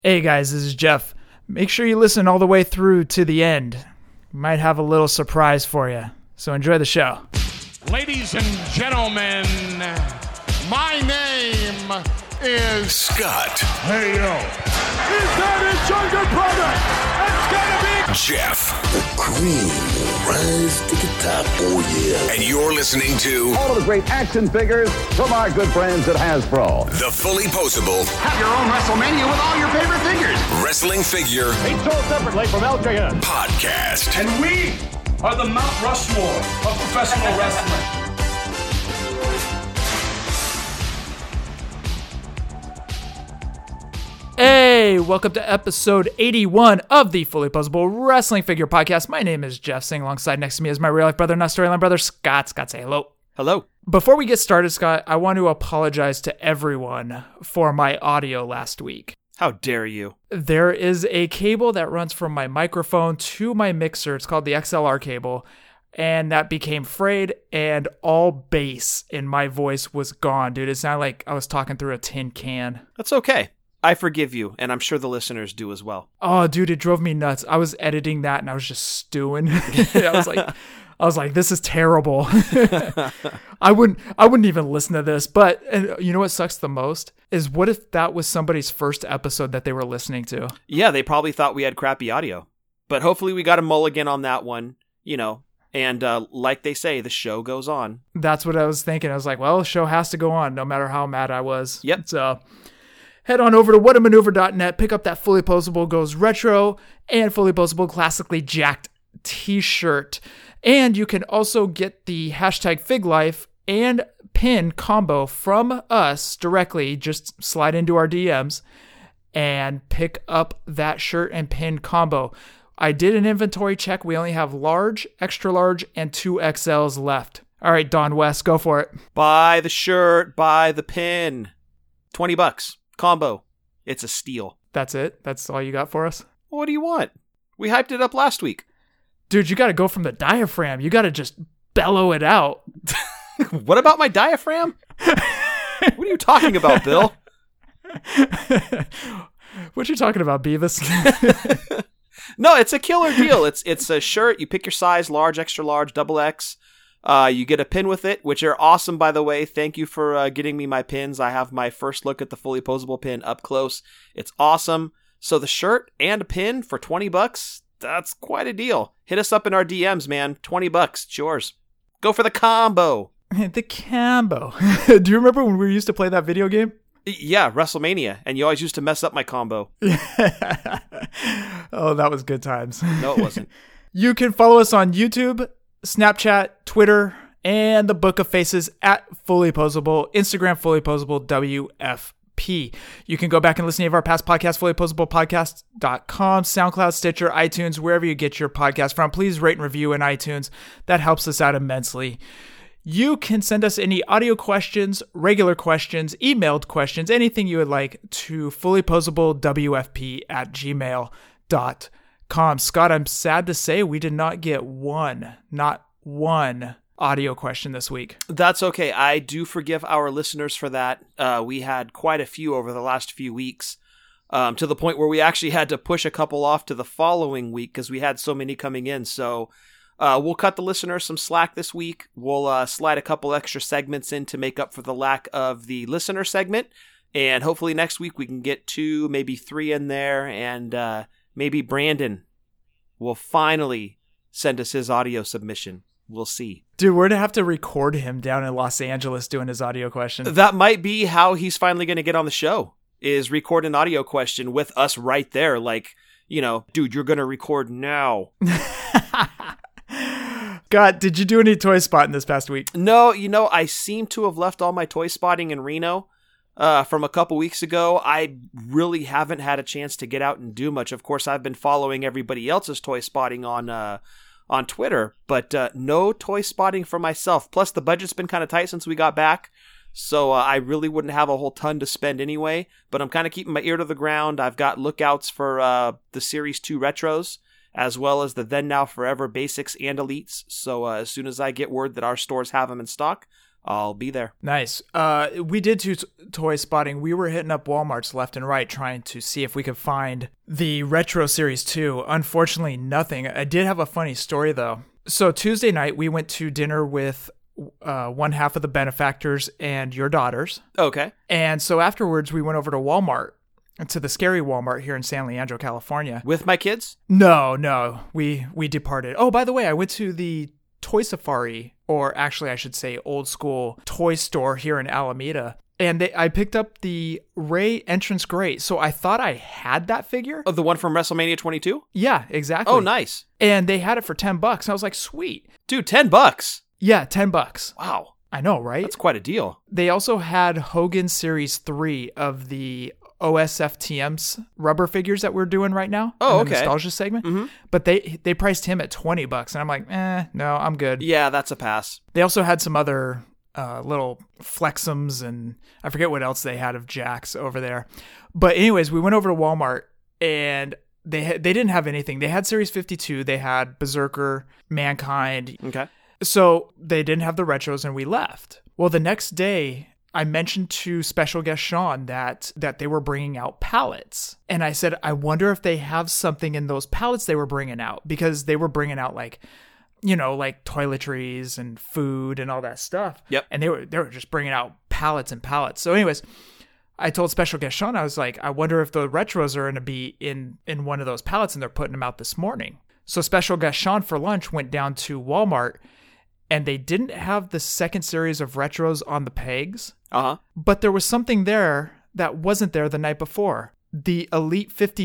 Hey guys, this is Jeff. Make sure you listen all the way through to the end. We might have a little surprise for you. So enjoy the show. Ladies and gentlemen, my name is Scott. Hey yo. Is that his younger brother? It's gonna be Jeff. The cream will rise to the top, oh yeah. And you're listening to all of the great action figures from our good friends at Hasbro. The Fully Posable Have your own WrestleMania with all your favorite figures. Wrestling Figure Each sold separately from LJN. Podcast. And we are the Mount Rushmore of professional wrestling. Hey, welcome to episode 81 of the Fully Posable Wrestling Figure Podcast. My name is Jeff. Sitting alongside next to me is my real life brother, not storyline brother, Scott. Scott, say hello. Hello. Before we get started, Scott, I want to apologize to everyone for my audio last week. How dare you? There is a cable that runs from my microphone to my mixer. It's called the XLR cable. And that became frayed, and all bass in my voice was gone, dude. It sounded like I was talking through a tin can. That's okay. I forgive you, and I'm sure the listeners do as well. Oh, dude, it drove me nuts. I was editing that, and I was just stewing. I was like, this is terrible. I wouldn't even listen to this. But and you know what sucks the most is what if that was somebody's first episode that they were listening to? Yeah, they probably thought we had crappy audio, but hopefully we got a mulligan on that one. You know. And like they say, the show goes on. That's what I was thinking. I was like, well, the show has to go on no matter how mad I was. Yep. So head on over to whatamaneuver.net, pick up that Fully Posable Goes Retro and Fully Posable Classically Jacked t-shirt. And you can also get the hashtag FigLife and pin combo from us directly. Just slide into our DMs and pick up that shirt and pin combo. I did an inventory check. We only have large, extra large, and 2XLs left. All right, Don West, go for it. Buy the shirt, buy the pin. $20 combo. It's a steal. That's it? That's all you got for us? What do you want? We hyped it up last week. Dude, you got to go from the diaphragm. You got to just bellow it out. What about my diaphragm? What are you talking about, Bill? What you talking about, Beavis? No, it's a killer deal. It's a shirt. You pick your size, large, extra large, double X. You get a pin with it, which are awesome, by the way. Thank you for getting me my pins. I have my first look at the Fully Posable pin up close. It's awesome. So the shirt and a pin for $20, that's quite a deal. Hit us up in our DMs, man. $20, it's yours. Go for the combo. The combo. Do you remember when we used to play that video game? Yeah, WrestleMania, and you always used to mess up my combo. Oh, that was good times. No, it wasn't. You can follow us on YouTube, Snapchat, Twitter, and the Book of Faces at Fully Posable, Instagram Fully Posable WFP. You can go back and listen to our past podcasts, fullyposablepodcast.com, SoundCloud, Stitcher, iTunes, wherever you get your podcast from. Please rate and review in iTunes. That helps us out immensely. You can send us any audio questions, regular questions, emailed questions, anything you would like to fullyposablewfp@gmail.com. Scott, I'm sad to say we did not get not one audio question this week. That's okay. I do forgive our listeners for that. We had quite a few over the last few weeks, to the point where we actually had to push a couple off to the following week because we had so many coming in. So we'll cut the listeners some slack this week. We'll slide a couple extra segments in to make up for the lack of the listener segment. And hopefully next week we can get 2, maybe 3 in there. And maybe Brandon will finally send us his audio submission. We'll see. Dude, we're going to have to record him down in Los Angeles doing his audio question. That might be how he's finally going to get on the show, is record an audio question with us right there. Like, you know, dude, you're going to record now. God, did you do any toy spotting this past week? No, you know, I seem to have left all my toy spotting in Reno from a couple weeks ago. I really haven't had a chance to get out and do much. Of course, I've been following everybody else's toy spotting on Twitter, but no toy spotting for myself. Plus, the budget's been kind of tight since we got back, so I really wouldn't have a whole ton to spend anyway. But I'm kind of keeping my ear to the ground. I've got lookouts for the Series 2 Retros, as well as the Then Now Forever Basics and Elites. So as soon as I get word that our stores have them in stock, I'll be there. Nice. We did toy spotting. We were hitting up Walmarts left and right trying to see if we could find the Retro Series 2. Unfortunately, nothing. I did have a funny story, though. So Tuesday night, we went to dinner with one half of the benefactors and your daughters. Okay. And so afterwards, we went over to Walmart, to the scary Walmart here in San Leandro, California. With my kids? No. We departed. Oh, by the way, I went to the Toy Safari, or actually I should say old school toy store here in Alameda. And I picked up the Rey Entrance Great. So I thought I had that figure. Oh, the one from WrestleMania 22? Yeah, exactly. Oh, nice. And they had it for $10. And I was like, sweet. Dude, $10. Yeah, $10. Wow. I know, right? That's quite a deal. They also had Hogan Series 3 of the OSFTM's rubber figures that we're doing right now. Oh, in the okay. nostalgia segment. Mm-hmm. But they priced him at $20. And I'm like, no, I'm good. Yeah, that's a pass. They also had some other little Flexums, and I forget what else they had of Jax over there. But anyways, we went over to Walmart, and they didn't have anything. They had Series 52. They had Berserker, Mankind. Okay. So they didn't have the retros, and we left. Well, the next day, I mentioned to special guest Sean that they were bringing out pallets. And I said, I wonder if they have something in those pallets they were bringing out, because they were bringing out like toiletries and food and all that stuff. Yep. And they were just bringing out pallets and pallets. So anyways, I told special guest Sean, I was like, I wonder if the retros are going to be in one of those pallets, and they're putting them out this morning. So special guest Sean for lunch went down to Walmart, and they didn't have the second series of retros on the pegs. Uh-huh. But there was something there that wasn't there the night before. The Elite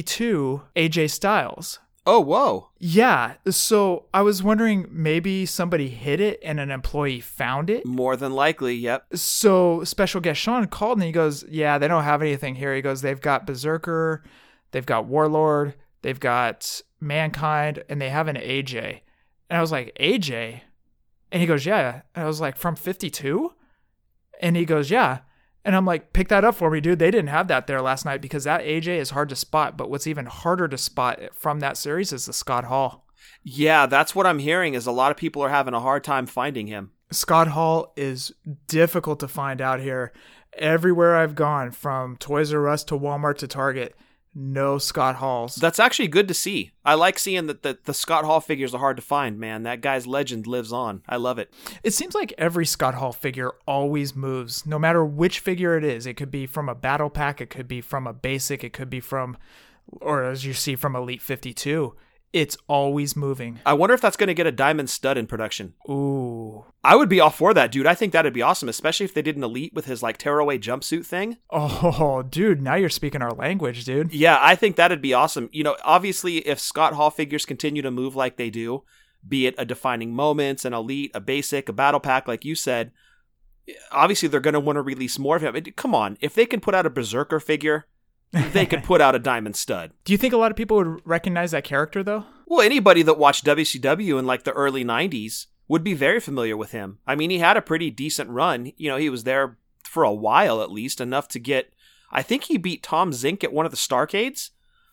52 AJ Styles. Oh, whoa. Yeah. So I was wondering, maybe somebody hid it and an employee found it. More than likely, yep. So special guest Sean called, and he goes, yeah, they don't have anything here. He goes, they've got Berserker, they've got Warlord, they've got Mankind, and they have an AJ. And I was like, AJ? And he goes, yeah. And I was like, from 52? And he goes, yeah. And I'm like, pick that up for me, dude. They didn't have that there last night, because that AJ is hard to spot. But what's even harder to spot from that series is the Scott Hall. Yeah, that's what I'm hearing, is a lot of people are having a hard time finding him. Scott Hall is difficult to find out here. Everywhere I've gone, from Toys R Us to Walmart to Target, no Scott Halls. That's actually good to see. I like seeing that the Scott Hall figures are hard to find, man. That guy's legend lives on. I love it. It seems like every Scott Hall figure always moves, no matter which figure it is. It could be from a battle pack, it could be from a basic, it could be from, or as you see, from Elite 52. It's always moving. I wonder if that's going to get a diamond stud in production. Ooh. I would be all for that, dude. I think that'd be awesome, especially if they did an Elite with his like tearaway jumpsuit thing. Oh, dude, now you're speaking our language, dude. Yeah, I think that'd be awesome. You know, obviously, if Scott Hall figures continue to move like they do, be it a defining moments, an Elite, a basic, a battle pack, like you said, obviously they're going to want to release more of him. Come on, if they can put out a Berserker figure, they could put out a diamond stud. Do you think a lot of people would recognize that character, though? Well, anybody that watched WCW in like the early 90s would be very familiar with him. I mean, he had a pretty decent run. You know, he was there for a while at least, enough to get, I think he beat Tom Zink at one of the Starcades.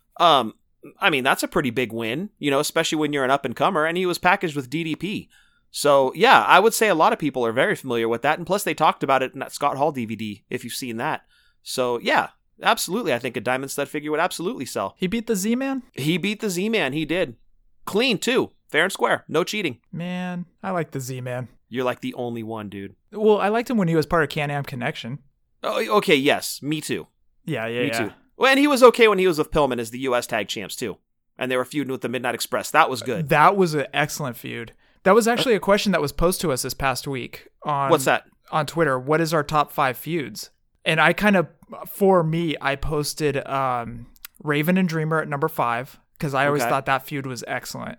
I mean, that's a pretty big win, you know, especially when you're an up-and-comer, and he was packaged with DDP. So, yeah, I would say a lot of people are very familiar with that, and plus they talked about it in that Scott Hall DVD, if you've seen that. So, yeah. Absolutely, I think a diamond stud figure would absolutely sell. He beat the Z-Man? He beat the Z-Man, he did. Clean, too. Fair and square. No cheating. Man, I like the Z-Man. You're like the only one, dude. Well, I liked him when he was part of Can-Am Connection. Oh, okay, yes. Me too. Yeah. Me too. Well, and he was okay when he was with Pillman as the U.S. Tag Champs, too. And they were feuding with the Midnight Express. That was good. That was an excellent feud. That was actually a question that was posed to us this past week. What's that? On Twitter. What is our top 5 feuds? And I kind of, for me, I posted Raven and Dreamer at number 5, because I always thought that feud was excellent.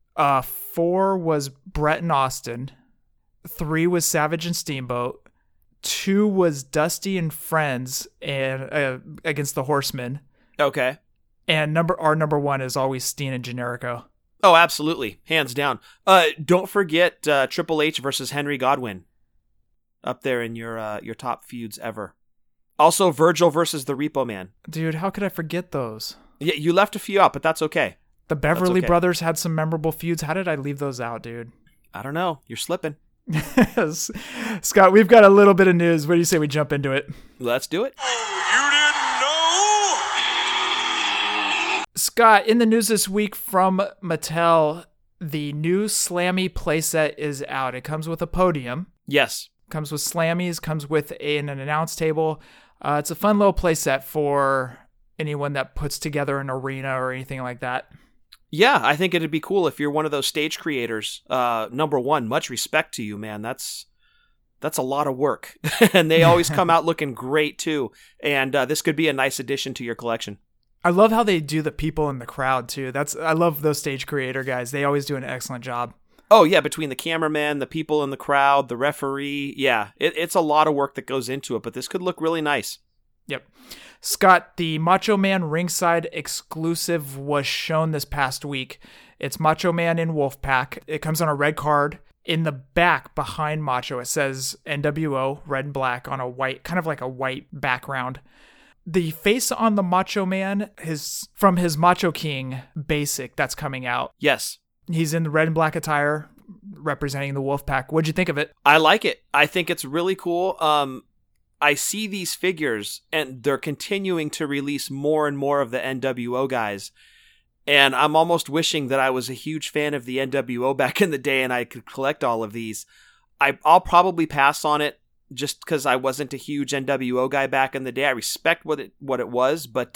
4 was Brett and Austin. 3 was Savage and Steamboat. 2 was Dusty and Friends and against the Horsemen. Okay. And our number 1 is always Steen and Generico. Oh, absolutely. Hands down. Don't forget Triple H versus Henry Godwinn. Up there in your top feuds ever. Also, Virgil versus the Repo Man. Dude, how could I forget those? Yeah, you left a few out, but that's okay. The Beverly Brothers had some memorable feuds. How did I leave those out, dude? I don't know. You're slipping. Scott, we've got a little bit of news. What do you say we jump into it? Let's do it. Scott, in the news this week from Mattel, the new Slammy playset is out. It comes with a podium. Yes. Comes with Slammies, comes with an announce table. It's a fun little playset for anyone that puts together an arena or anything like that. Yeah, I think it'd be cool if you're one of those stage creators. Number one, much respect to you, man. That's a lot of work. And they always come out looking great, too. And this could be a nice addition to your collection. I love how they do the people in the crowd, too. I love those stage creator guys. They always do an excellent job. Oh, yeah, between the cameraman, the people in the crowd, the referee. Yeah, it's a lot of work that goes into it, but this could look really nice. Yep. Scott, the Macho Man ringside exclusive was shown this past week. It's Macho Man in Wolfpack. It comes on a red card. In the back behind Macho, it says NWO, red and black, on a white, kind of like a white background. The face on the Macho Man is from his Macho King basic that's coming out. Yes. He's in the red and black attire representing the Wolfpack. What'd you think of it? I like it. I think it's really cool. I see these figures and they're continuing to release more and more of the NWO guys. And I'm almost wishing that I was a huge fan of the NWO back in the day and I could collect all of these. I'll probably pass on it just because I wasn't a huge NWO guy back in the day. I respect what it was, but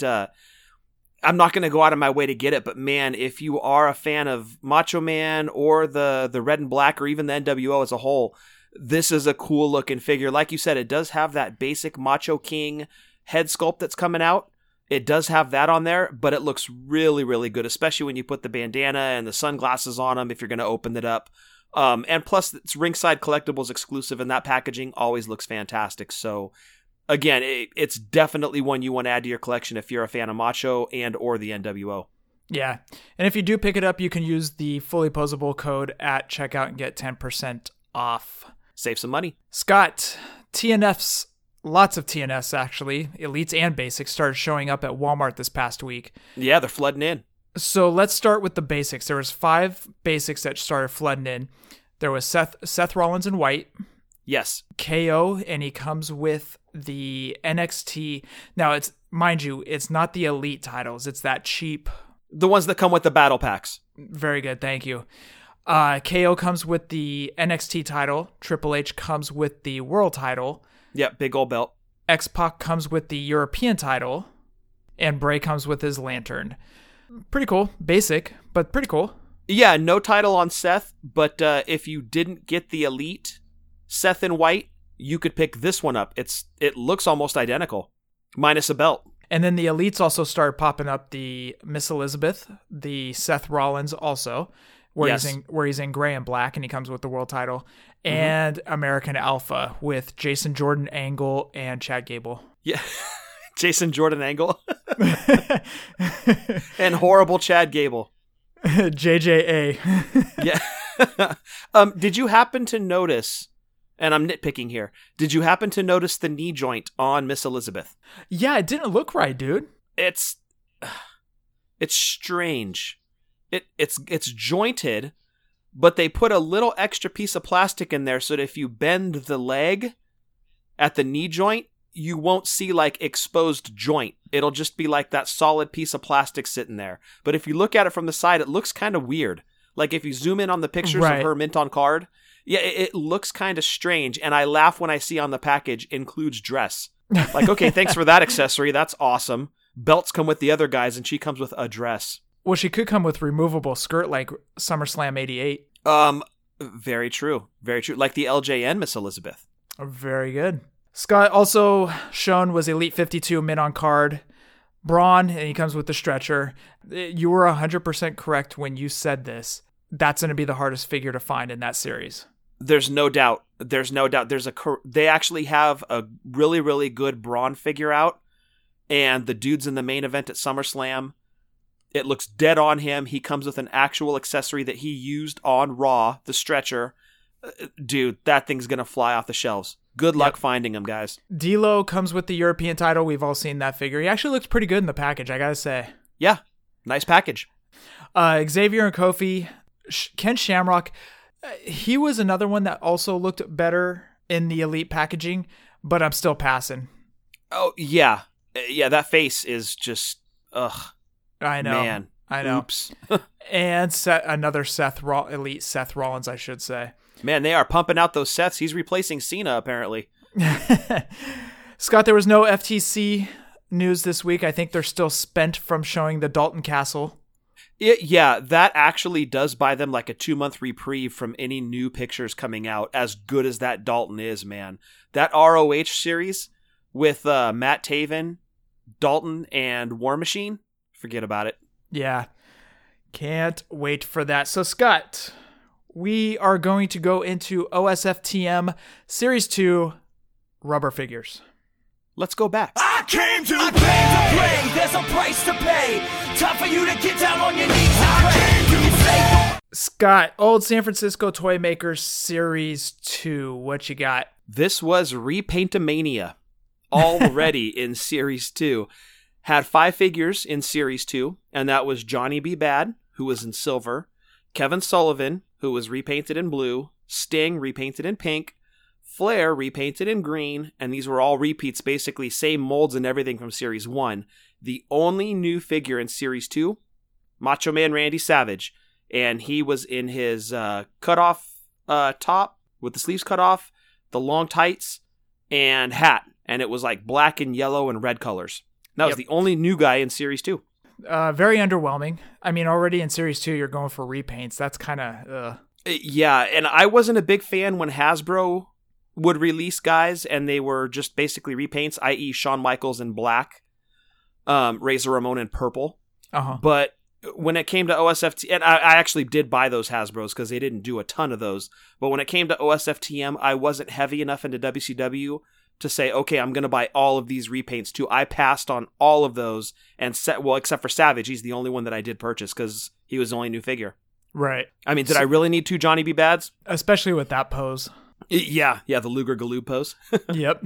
I'm not going to go out of my way to get it. But man, if you are a fan of Macho Man or the red and black or even the NWO as a whole, this is a cool looking figure. Like you said, it does have that basic Macho King head sculpt that's coming out. It does have that on there, but it looks really, really good, especially when you put the bandana and the sunglasses on him if you're going to open it up. And plus, it's Ringside Collectibles exclusive, and that packaging always looks fantastic. So, again, it's definitely one you want to add to your collection if you're a fan of Macho and or the NWO. Yeah. And if you do pick it up, you can use the fully posable code at checkout and get 10% off. Save some money. Scott, TNFs, lots of TNFs actually, Elites and Basics, started showing up at Walmart this past week. Yeah, they're flooding in. So let's start with the basics. There was 5 basics that started flooding in. There was Seth Rollins in white. Yes. KO, and he comes with the NXT. Now, it's, mind you, it's not the Elite titles. It's that cheap. The ones that come with the battle packs. Very good. Thank you. KO comes with the NXT title. Triple H comes with the world title. Yep, big old belt. X-Pac comes with the European title. And Bray comes with his lantern. Pretty cool. Basic, but pretty cool. Yeah, no title on Seth, but if you didn't get the Elite Seth in white, you could pick this one up. It looks almost identical, minus a belt. And then the Elites also started popping up. The Miss Elizabeth, the Seth Rollins also, where he's in gray and black, and he comes with the world title, and American Alpha with Jason Jordan Angle and Chad Gable. Yeah, Jason Jordan Angle and horrible Chad Gable. JJA. Yeah. Did you happen to notice? And I'm nitpicking here. Did you happen to notice the knee joint on Miss Elizabeth? Yeah, it didn't look right, dude. It's strange. It's jointed, but they put a little extra piece of plastic in there so that if you bend the leg at the knee joint, you won't see like exposed joint. It'll just be like that solid piece of plastic sitting there. But if you look at it from the side, it looks kind of weird. Like if you zoom in on the pictures of her mint on card, yeah, it looks kind of strange. And I laugh when I see on the package includes dress. Like, okay, thanks for that accessory. That's awesome. Belts come with the other guys, and she comes with a dress. Well, she could come with removable skirt like SummerSlam 88. Very true. Very true. Like the LJN Miss Elizabeth. Very good. Scott also shown was Elite 52 mint on card. Braun, and he comes with the stretcher. You were 100% correct when you said this. That's going to be the hardest figure to find in that series. There's no doubt. They actually have a really, really good Braun figure out, and the dude's in the main event at SummerSlam. It looks dead on him. He comes with an actual accessory that he used on Raw, the stretcher. Dude, that thing's going to fly off the shelves. Good luck finding him, guys. D'Lo comes with the European title. We've all seen that figure. He actually looks pretty good in the package, I gotta say. Yeah, nice package. Xavier and Kofi, Ken Shamrock. He was another one that also looked better in the Elite packaging, but I'm still passing. Oh, yeah. Yeah, that face is just, ugh. I know. Man. I know. Oops. And another Elite Seth Rollins, I should say. Man, they are pumping out those Seths. He's replacing Cena, apparently. Scott, there was no FTC news this week. I think they're still spent from showing the Dalton Castle. Yeah, that actually does buy them like a 2-month reprieve from any new pictures coming out, as good as that Dalton is, man. That ROH series with Matt Taven, Dalton, and War Machine, forget about it. Yeah, can't wait for that. So, Scott, we are going to go into OSFTM Series 2 rubber figures. Let's go back. I came to play. There's a price to pay. Time for you to get down on your knees and pray. Scott, Old San Francisco Toy Makers Series 2. What you got? This was Repaintomania already in Series 2. Had 5 figures in Series 2, and that was Johnny B. Bad, who was in silver, Kevin Sullivan, who was repainted in blue, Sting repainted in pink, Flair repainted in green, and these were all repeats, basically same molds and everything from Series 1. The only new figure in Series 2, Macho Man Randy Savage, and he was in his cut-off top with the sleeves cut off, the long tights, and hat, and it was like black and yellow and red colors. That was the only new guy in Series 2. Very underwhelming. I mean, already in Series 2, you're going for repaints. That's kind of... Yeah, and I wasn't a big fan when Hasbro would release guys and they were just basically repaints, i.e. Shawn Michaels in black, Razor Ramon in purple. But when it came to OSFT, and I actually did buy those Hasbros because they didn't do a ton of those, but when it came to OSFTM, I wasn't heavy enough into WCW to say, okay, I'm going to buy all of these repaints too. I passed on all of those, and except for Savage, he's the only one that I did purchase because he was the only new figure. Right. I mean, did I really need 2 Johnny B. Bads? Especially with that pose. Yeah, the Luger Galoob pose. Yep.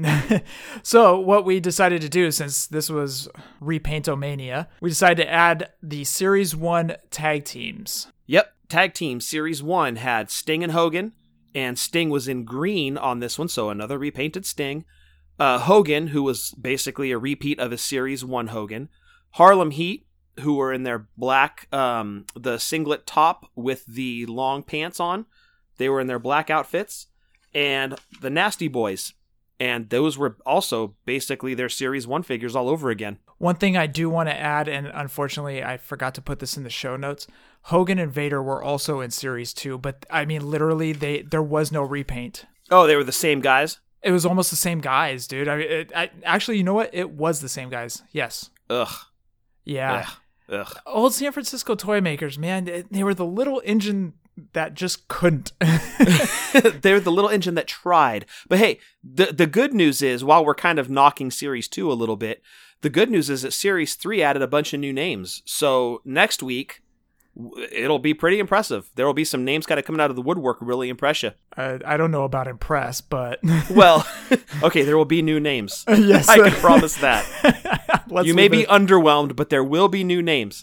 So what we decided to do, since this was Repaintomania, we decided to add the Series 1 tag teams. Yep, tag team Series 1 had Sting and Hogan, and Sting was in green on this one, so another repainted Sting. Hogan, who was basically a repeat of his Series 1 Hogan. Harlem Heat, who were in their black, the singlet top with the long pants on. They were in their black outfits. And the Nasty Boys. And those were also basically their Series 1 figures all over again. One thing I do want to add, and unfortunately I forgot to put this in the show notes, Hogan and Vader were also in Series 2, but I mean, literally, there was no repaint. Oh, they were the same guys? It was almost the same guys, dude. I mean, actually, you know what? It was the same guys. Yes. Ugh. Yeah. Ugh. Old San Francisco Toy Makers, man, they were the little engine that just couldn't. They're the little engine that tried. But hey, the good news is, while we're kind of knocking Series 2 a little bit, the good news is that Series 3 added a bunch of new names. So next week, it'll be pretty impressive. There will be some names kind of coming out of the woodwork really impress you. I don't know about impress, but... Well, okay, there will be new names. Yes. I can promise that. You may be underwhelmed, but there will be new names.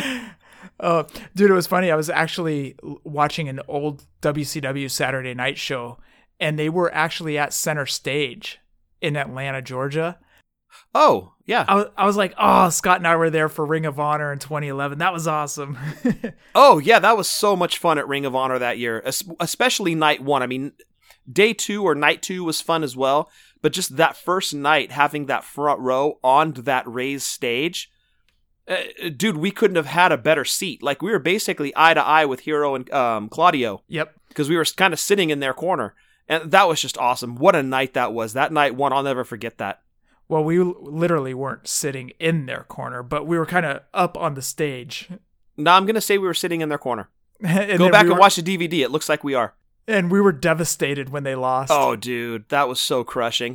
Dude, it was funny. I was actually watching an old WCW Saturday Night show, and they were actually at Center Stage in Atlanta, Georgia. Oh, yeah. I was like, oh, Scott and I were there for Ring of Honor in 2011. That was awesome. Oh, yeah, that was so much fun at Ring of Honor that year, especially night 1. I mean, day 2 or night 2 was fun as well, but just that first night, having that front row on that raised stage... dude, we couldn't have had a better seat. Like, we were basically eye to eye with Hero and Claudio. Yep. Because we were kind of sitting in their corner. And that was just awesome. What a night that was. That night 1, I'll never forget that. Well, we literally weren't sitting in their corner, but we were kind of up on the stage. No, I'm going to say we were sitting in their corner. Go back and watch the DVD. It looks like we are. And we were devastated when they lost. Oh, dude, that was so crushing.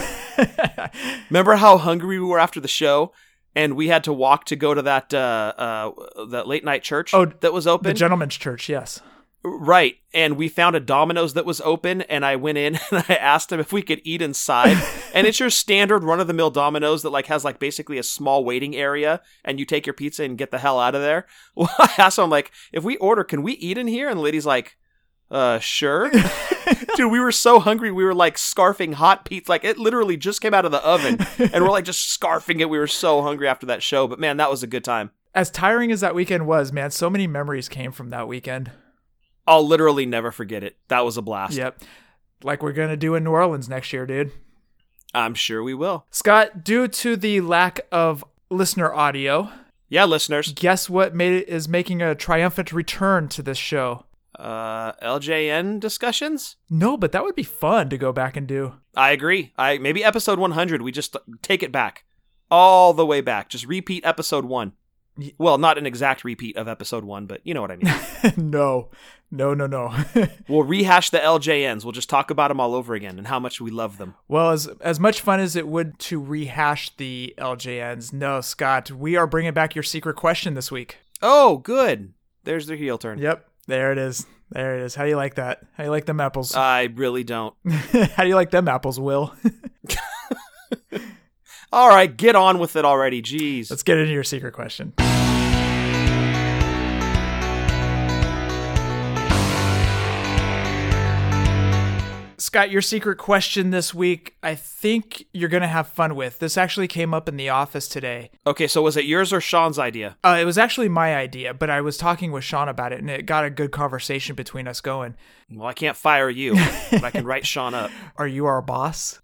Remember how hungry we were after the show? And we had to walk to go to that late night church that was open. The Gentleman's Church, yes. Right. And we found a Domino's that was open, and I went in and I asked him if we could eat inside. And it's your standard run-of-the-mill Domino's that has basically a small waiting area, and you take your pizza and get the hell out of there. Well, I asked him, if we order, can we eat in here? And the lady's like, Sure. Dude, we were so hungry, we were like scarfing hot pizza. Like, it literally just came out of the oven, and we're like just scarfing it. We were so hungry after that show, but man, that was a good time. As tiring as that weekend was, man, so many memories came from that weekend. I'll literally never forget it. That was a blast. Yep. Like we're going to do in New Orleans next year, dude. I'm sure we will. Scott, due to the lack of listener audio, yeah, listeners, guess what is making a triumphant return to this show? LJN discussions? No, but that would be fun to go back and do. I agree. Maybe episode 100, we just take it back. All the way back. Just repeat episode 1. Well, not an exact repeat of episode 1, but you know what I mean. No. We'll rehash the LJNs. We'll just talk about them all over again and how much we love them. Well, as much fun as it would to rehash the LJNs, no, Scott, we are bringing back your secret question this week. Oh, good. There's their heel turn. Yep, there it is. How do you like that? How do you like them apples? I really don't. How do you like them apples, Will? All right, get on with it already. Jeez. Let's get into your secret question. Scott, your secret question this week, I think you're going to have fun with. This actually came up in the office today. Okay, so was it yours or Sean's idea? It was actually my idea, but I was talking with Sean about it, and it got a good conversation between us going. Well, I can't fire you, but I can write Sean up. Are you our boss?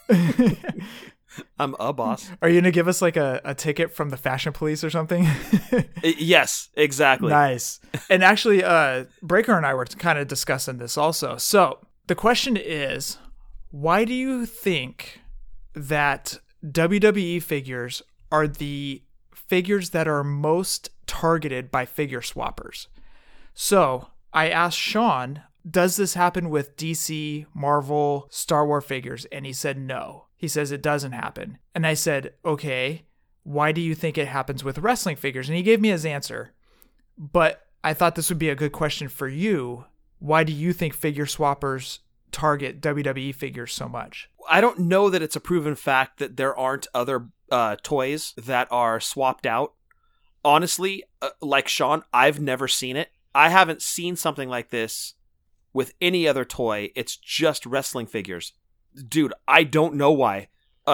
I'm a boss. Are you going to give us like a ticket from the fashion police or something? Yes, exactly. Nice. And actually, Breaker and I were kind of discussing this also. So the question is, why do you think that WWE figures are the figures that are most targeted by figure swappers? So I asked Sean, does this happen with DC, Marvel, Star Wars figures? And he said no. He says it doesn't happen. And I said, okay, why do you think it happens with wrestling figures? And he gave me his answer. But I thought this would be a good question for you. Why do you think figure swappers target WWE figures so much? I don't know that it's a proven fact that there aren't other toys that are swapped out. Honestly, like Sean, I've never seen it. I haven't seen something like this with any other toy. It's just wrestling figures. Dude, I don't know why.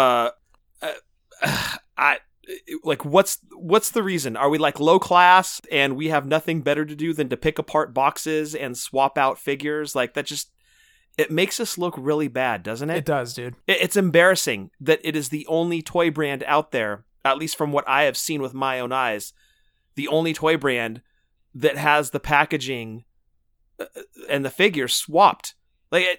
What's the reason? Are we like low class and we have nothing better to do than to pick apart boxes and swap out figures? Like that just, it makes us look really bad, doesn't it? It does, dude. It's embarrassing that it is the only toy brand out there, at least from what I have seen with my own eyes, the only toy brand that has the packaging and the figures swapped. Like,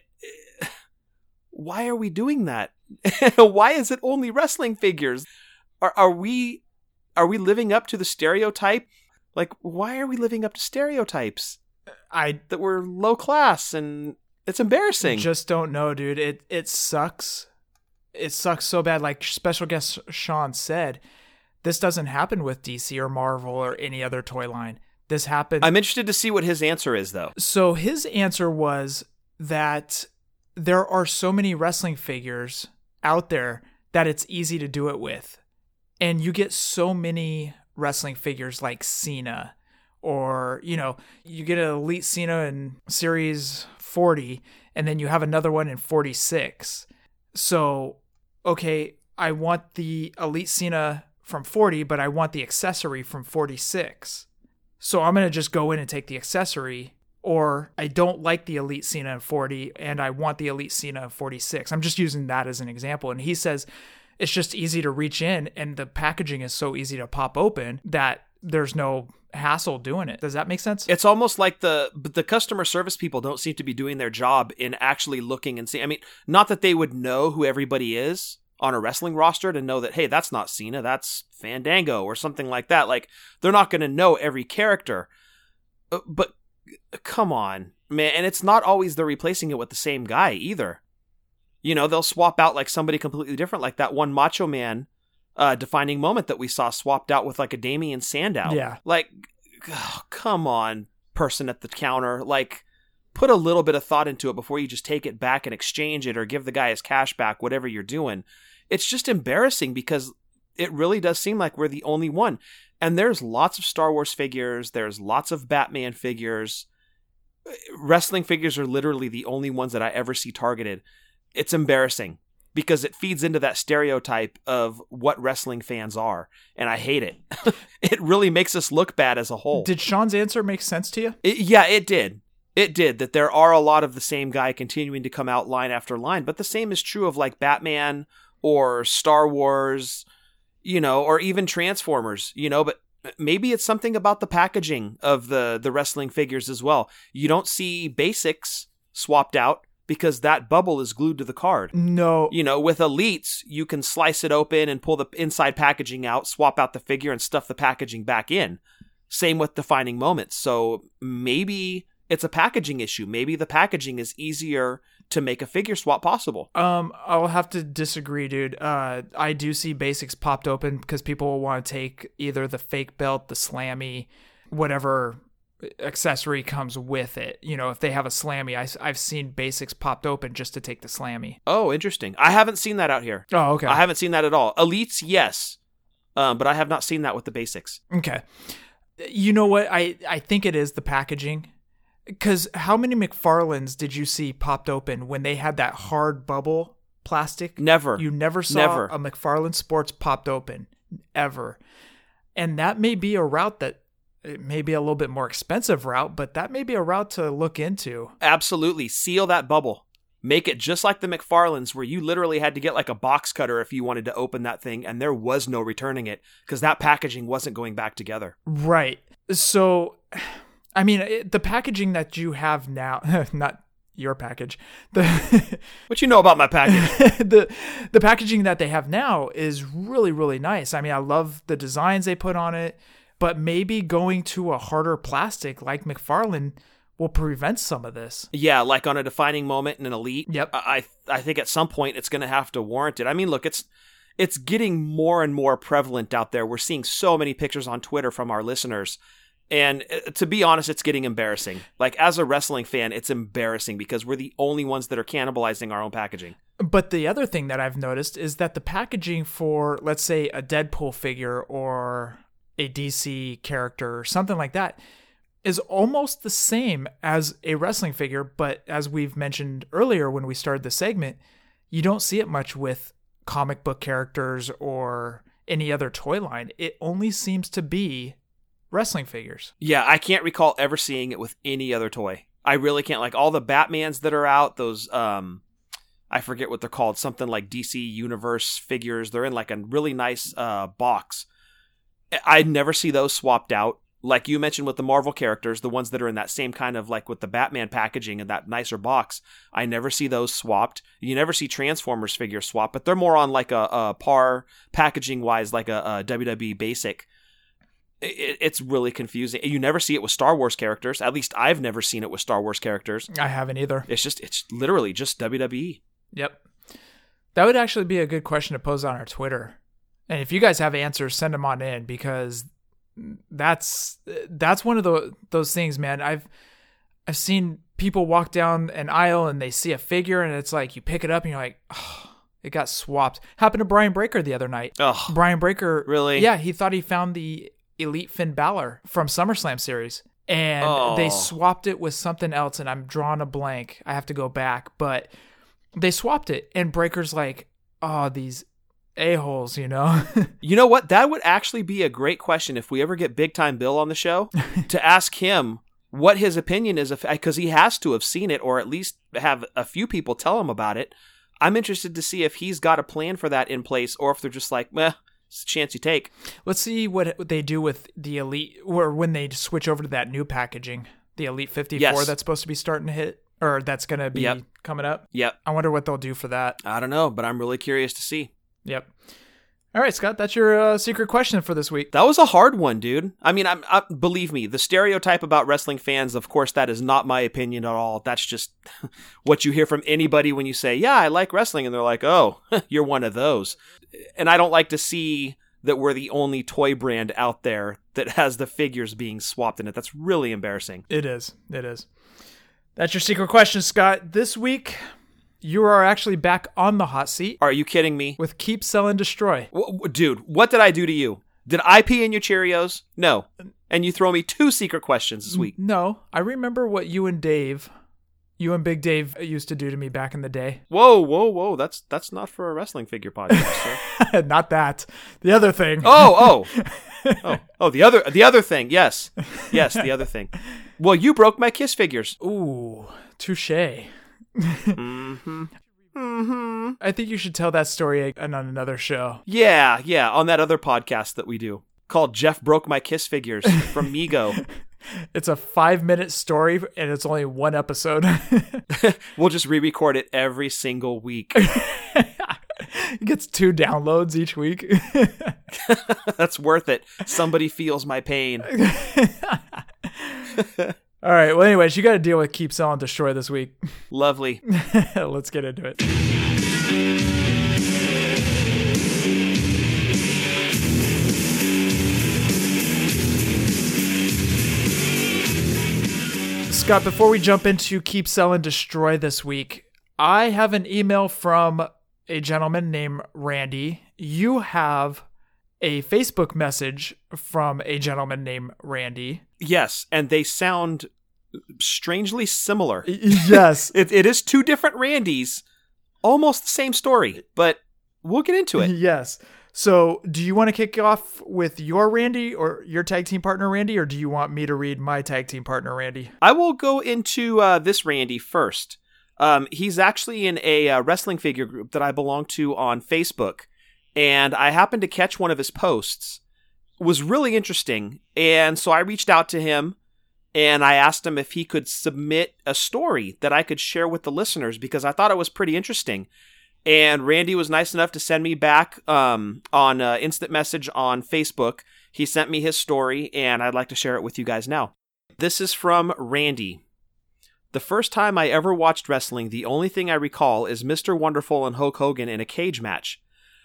why are we doing that? Why is it only wrestling figures? Are we living up to the stereotype? Like, why are we living up to stereotypes? That we're low class, and it's embarrassing. I just don't know, dude. It sucks. It sucks so bad. Like special guest Sean said, this doesn't happen with DC or Marvel or any other toy line. This happens. I'm interested to see what his answer is, though. So his answer was that there are so many wrestling figures out there that it's easy to do it with. And you get so many wrestling figures like Cena, or, you get an Elite Cena in Series 40, and then you have another one in 46. So, okay, I want the Elite Cena from 40, but I want the accessory from 46. So I'm going to just go in and take the accessory. Or I don't like the Elite Cena in 40 and I want the Elite Cena in 46. I'm just using that as an example. And he says it's just easy to reach in and the packaging is so easy to pop open that there's no hassle doing it. Does that make sense? It's almost like the customer service people don't seem to be doing their job in actually looking and seeing. I mean, not that they would know who everybody is on a wrestling roster to know that, hey, that's not Cena, that's Fandango or something like that. Like, they're not going to know every character. But come on, man. And it's not always they're replacing it with the same guy either. They'll swap out like somebody completely different, like that one Macho Man defining moment that we saw swapped out with like a Damian Sandow. Yeah. Like, oh, come on, person at the counter. Like, put a little bit of thought into it before you just take it back and exchange it or give the guy his cash back, whatever you're doing. It's just embarrassing because it really does seem like we're the only one. And there's lots of Star Wars figures. There's lots of Batman figures. wrestling figures are literally the only ones that I ever see targeted. It's embarrassing because it feeds into that stereotype of what wrestling fans are, and I hate it. It really makes us look bad as a whole. Did Sean's answer make sense to you? Yeah, it did. It did, that there are a lot of the same guy continuing to come out line after line, but the same is true of like Batman or Star Wars, or even Transformers, but maybe it's something about the packaging of the wrestling figures as well. You don't see basics swapped out because that bubble is glued to the card. No. With Elites, you can slice it open and pull the inside packaging out, swap out the figure, and stuff the packaging back in. Same with Defining Moments. So maybe it's a packaging issue. Maybe the packaging is easier to make a figure swap possible. I'll have to disagree, dude. I do see basics popped open because people will want to take either the fake belt, the slammy, whatever accessory comes with it. If they have a slammy, I've seen basics popped open just to take the slammy. Oh, interesting. I haven't seen that out here. Oh, okay. I haven't seen that at all. Elites, yes. But I have not seen that with the basics. Okay. You know what? I think it is the packaging. Because how many McFarlanes did you see popped open when they had that hard bubble plastic? Never. You never saw a McFarlane Sports popped open, ever. And that may be a route that, it may be a little bit more expensive route, but that may be a route to look into. Absolutely. Seal that bubble. Make it just like the McFarlanes, where you literally had to get like a box cutter if you wanted to open that thing, and there was no returning it because that packaging wasn't going back together. Right. So, I mean, the packaging that you have now, not your package, what you know about my package? the packaging that they have now is really, really nice. I mean, I love the designs they put on it, but maybe going to a harder plastic like McFarlane will prevent some of this. Yeah, like on a Defining Moment and an Elite. Yep. I think at some point it's going to have to warrant it. I mean, look, it's getting more and more prevalent out there. We're seeing so many pictures on Twitter from our listeners. And to be honest, it's getting embarrassing. Like, as a wrestling fan, it's embarrassing because we're the only ones that are cannibalizing our own packaging. But the other thing that I've noticed is that the packaging for, let's say, a Deadpool figure or a DC character or something like that is almost the same as a wrestling figure. But as we've mentioned earlier when we started the segment, you don't see it much with comic book characters or any other toy line. It only seems to be wrestling figures. Yeah, I can't recall ever seeing it with any other toy. I really can't. Like all the Batmans that are out, those I forget what they're called, something like DC Universe figures. They're in like a really nice box. I never see those swapped out. Like you mentioned with the Marvel characters, the ones that are in that same kind of like with the Batman packaging and that nicer box, I never see those swapped. You never see Transformers figures swapped, but they're more on like a par packaging wise, like a WWE basic. It's really confusing. You never see it with Star Wars characters. At least I've never seen it with Star Wars characters. I haven't either. It's literally just WWE. Yep. That would actually be a good question to pose on our Twitter. And if you guys have answers, send them on in, because that's one of those things, man. I've seen people walk down an aisle and they see a figure and it's like you pick it up and you're like, oh, it got swapped. Happened to Brian Breaker the other night. Oh, Brian Breaker, really? Yeah, he thought he found the Elite Finn Balor from SummerSlam series, and they swapped it with something else, and I'm drawing a blank. I have to go back, but they swapped it, and Breaker's like, oh, these a-holes, You know what? That would actually be a great question if we ever get Big Time Bill on the show, to ask him what his opinion is, because he has to have seen it, or at least have a few people tell him about it. I'm interested to see if he's got a plan for that in place, or if they're just like, meh, it's a chance you take. Let's see what they do with the Elite, or when they switch over to that new packaging, the Elite 54 that's supposed to be starting to hit, or that's going to be coming up. Yep. I wonder what they'll do for that. I don't know, but I'm really curious to see. Yep. All right, Scott, that's your secret question for this week. That was a hard one, dude. I mean, believe me, the stereotype about wrestling fans, of course, that is not my opinion at all. That's just what you hear from anybody when you say, yeah, I like wrestling. And they're like, oh, you're one of those. And I don't like to see that we're the only toy brand out there that has the figures being swapped in it. That's really embarrassing. It is. That's your secret question, Scott. This week, you are actually back on the hot seat. Are you kidding me? With Keep, Sell, and Destroy. Dude, what did I do to you? Did I pee in your Cheerios? No. and you throw me 2 secret questions this week. No, I remember what you and Big Dave used to do to me back in the day. Whoa. That's not for a wrestling figure podcast, sir. Not that. The other thing. Oh, the other thing. Yes, the other thing. Well, you broke my Kiss figures. Ooh, touche. I think you should tell that story on another show. Yeah, on that other podcast that we do called Jeff Broke My Kiss Figures from Mego. It's a 5-minute story, and it's only 1 episode. We'll just re-record it every single week. It gets 2 downloads each week. That's worth it. Somebody feels my pain. All right. Well, anyways, you got to deal with Keep, Sell, and Destroy this week. Lovely. Let's get into it. Scott, before we jump into Keep, Sell, and Destroy this week, I have an email from a gentleman named Randy. You have a Facebook message from a gentleman named Randy. Yes, and they sound strangely similar. Yes. It is 2 different Randys, almost the same story, but we'll get into it. Yes. So do you want to kick off with your Randy or your tag team partner Randy, or do you want me to read my tag team partner Randy? I will go into this Randy first. He's actually in a wrestling figure group that I belong to on Facebook, and I happened to catch one of his posts. It was really interesting, and so I reached out to him, and I asked him if he could submit a story that I could share with the listeners, because I thought it was pretty interesting. And Randy was nice enough to send me back on instant message on Facebook. He sent me his story, and I'd like to share it with you guys now. This is from Randy. The first time I ever watched wrestling, the only thing I recall is Mr. Wonderful and Hulk Hogan in a cage match.